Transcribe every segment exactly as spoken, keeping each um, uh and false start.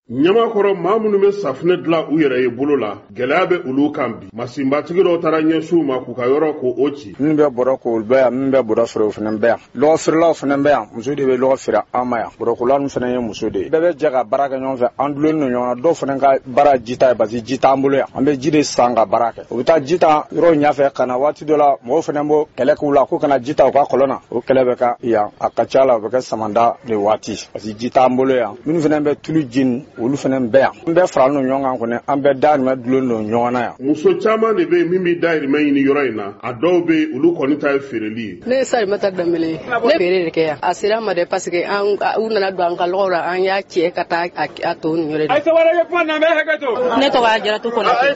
Nyamakɔrɔ maa minnu bɛ safunɛ dilan u yɛrɛ ye bolo la gɛlɛya bɛ olu kan bi masinbatigi dɔw taara ɲɛsiw ma k'u ka yɔrɔ ko o ci min bɛ bɔrɔ ko bɛ yan min bɛ bɔrɔ feere o fana bɛ yan lɔgɔ feerelaw fana bɛ yan muso de bɛ lɔgɔ feere an ma yan bɔrɔkɔla ninnu fana ye muso de ye bɛɛ bɛ jɛ ka baara kɛ ɲɔgɔn fɛ an dulonnen don ɲɔgɔn na dɔw fana ka baara ji ta ye parce que ji t'an bolo yan an bɛ ji de san ka baara kɛ u bɛ taa ji ta yɔrɔ ɲɛfɛ ka na waati dɔ la mɔgɔw fana bɔ kɛlɛ k'u la ko kana ji ta u ka kɔlɔn na o kɛlɛ bɛ ka yan a ka ca la o bɛ kɛ samanda de waati parce que ji t'an bolo yan minnu fana bɛ tulu jeni olu fana bɛ yan an bɛɛ faralen don ɲɔgɔn kan kɔni an bɛɛ dahirimɛ dulonnen don ɲɔgɔn na yan. Muso caman de bɛ yen min bɛ dahirimɛ ɲini yɔrɔ in na a dɔw bɛ yen olu kɔni ta ye feereli ye. Ne ye Salimata Dembele ye ne feere de kɛ yan a sera ma dɛ parce que an u nana don an ka lɔgɔw la an y'a cɛ ka taa a to nin yɔrɔ de. Ne tɔgɔ Ajaratu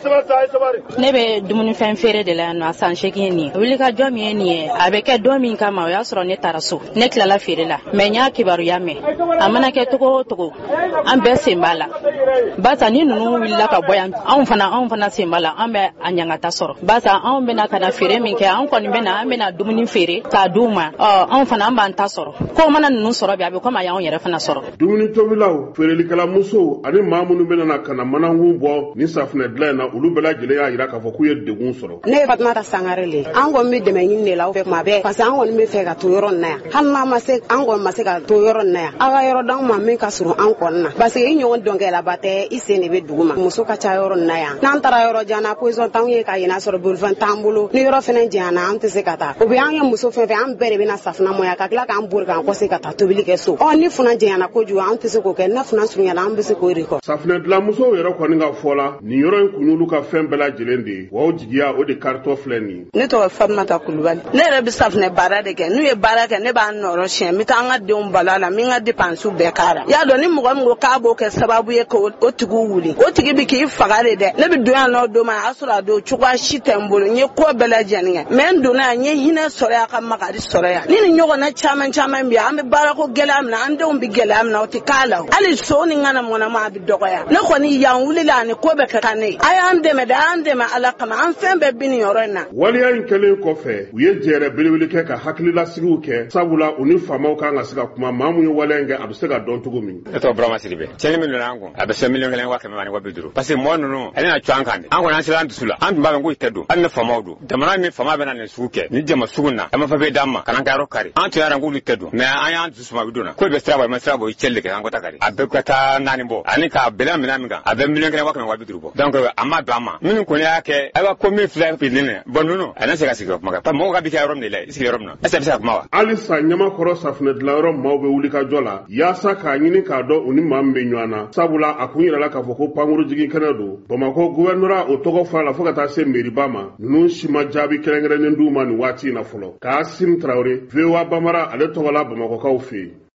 Konate ne bɛ dumunifɛn feere de la yan nɔ a san seegin nin ye wulikajɔ min ye nin ye a bɛ kɛ don min kama o y'a sɔrɔ ne taara so ne tilala feere la mɛ n y'a kibaruya mɛn a mana kɛ togo o togo an bɛɛ sen b'a la. Basa ni ninnu wulila ka bɔ yan anw fana anw fana sen b'a la an bɛ a ɲangata sɔrɔ basa anw bɛna ka na feere min kɛ anw kɔni bɛna an bɛna dumuni feere k'a d'u ma ɔ anw fana an b'an ta sɔrɔ ko mana ninnu sɔrɔ bi a bɛ komi a y'anw yɛrɛ fana sɔrɔ. Dumuni tobilaw feerelikɛla musow ani maa minnu bɛna ka na manakun bɔ ni safunɛ dilan in na olu bɛɛ lajɛlen y'a jira k'a fɔ k'u ye degun sɔrɔ. Ne ye Fatumata Sangare le an kɔni bɛ dɛmɛ ɲini de la fɛ kuma bɛɛ parce que an kɔni bɛ fɛ ka to yɔrɔ in na yan hali n'an ma se an kɔni ma se ka to yɔrɔ in na yan aw ka yɔrɔ d'anw ma min ka surun an kɔni na parce que i ɲɔgɔn dɔnkɛlaba tɛ i sen de bɛ dugu ma muso ka ca yɔrɔ na yan n'an taara yɔrɔ jan na position t'anw ye ka yina sɔrɔ bolifɛn t'an bolo ni yɔrɔ fɛnɛ janyana an tɛ se ka taa o bɛ an ye muso fɛn fɛn an bɛɛ de bɛna safunɛ mɔya ka tila k'an bori k'an kɔse ka taa tobili kɛ so ɔ ni funa janyana kojugu an tɛ se k'o kɛ n'a funa surunyana an bɛ se k'o de kɔ. Safunɛ dilan musow yɛrɛ kɔni ka fɔ la nin yɔrɔ in kun y'olu ka fɛn bɛɛ lajɛlen de ye wa o jigiya o de karitɔ filɛ nin ye. Ne tɔgɔ Fatumata Kulubali ne yɛrɛ bɛ safunɛ baara de kɛ n'u ye baara kɛ ne b'a nɔrɔ siɲɛ n bɛ taa an ka denw balo a la min ka dépenses bɛɛ k'ara y'a dɔn ni mɔgɔ min ko k'a b'o kɛ sababu ye k'o tigiw wuli o tigi bɛ k'i faga de dɛ ne bɛ don yan nɔ don ma a y'a sɔrɔ a don cogoya si tɛ n bolo n ye ko bɛɛ lajɛlen kɛ mɛ n donna yan n ye hinɛ sɔrɔ yan ka makari sɔrɔ yan ni ni ɲɔgɔnna caman caman bɛ yan an bɛ baara ko gɛlɛya min na an denw bɛ gɛlɛya min na o tɛ k'a la hali so ni ŋana mɔnama a bɛ dɔgɔya ne kɔni yan wulila ani ko bɛɛ kɛ ka ne ye a y'an dɛmɛ dɛ an dɛmɛ ala kama an fɛn bɛɛ bi nin yɔrɔ in na. Waleya in kɛlen kɔfɛ u ye jɛɛrɛ belebele kɛ ka hakililasigiw kɛ sabula u ni faamaw kan ka se ka kuma maa mun ye waleya in kɛ a bɛ se ka dɔn cogo min. Ne tɔgɔ Burama Sidibe cɛnni min donna an kun a bɛ se miliyɔn kelen wa kɛmɛ ani wa bi duuru parce que mɔgɔ ninnu ale na cɔ an kan de an kɔni an sera an dusu la an tun b'a fɛ ko i tɛ don hali ni faamaw don jamana min faama bɛna nin sugu kɛ ni jama sugu na a ma fɛn fɛn d'an ma kana an ka yɔrɔ kari an tun y'a k'olu tɛ don mɛ an y'an dusu suma bi donna ko bɛ sira bɔ ma sira bɔ i cɛli de kɛ an ko ta kari a bɛɛ ka taa naani bɔ ani k'a bɛlɛ minɛ min kan a bɛ miliyɔn kelen wa kɛmɛ wa bi duuru bɔ donc a ma don an ma minnu kɔni y'a kɛ a b'a ko min filɛ bi ne bɔn ninnu a ne se ka sigi ka kuma kan parce que mɔgɔw ka bi kɛ yɔrɔ min de la i sigi yɔrɔ min na est ce que a bɛ se ka kuma wa. Halisa Ɲamakɔrɔ safunɛ dilanyɔrɔ maaw bɛ wuli ka jɔ la yaasa k'a ɲini k'a dɔn u ni maa min bɛ ɲɔgɔn na sabula a kun yɛrɛ la k'a fɔ ko pankuru jigin kɛnɛ don Bamakɔ gouvernorat o tɔgɔ fɔra la fo ka taa se mairie-ba ma ninnu si ma jaabi kɛrɛnkɛrɛnnen d'u ma nin waati in na fɔlɔ Kaasim Traoré V O A Bambara ale tɔgɔ la Bamakɔkaw fɛ yen.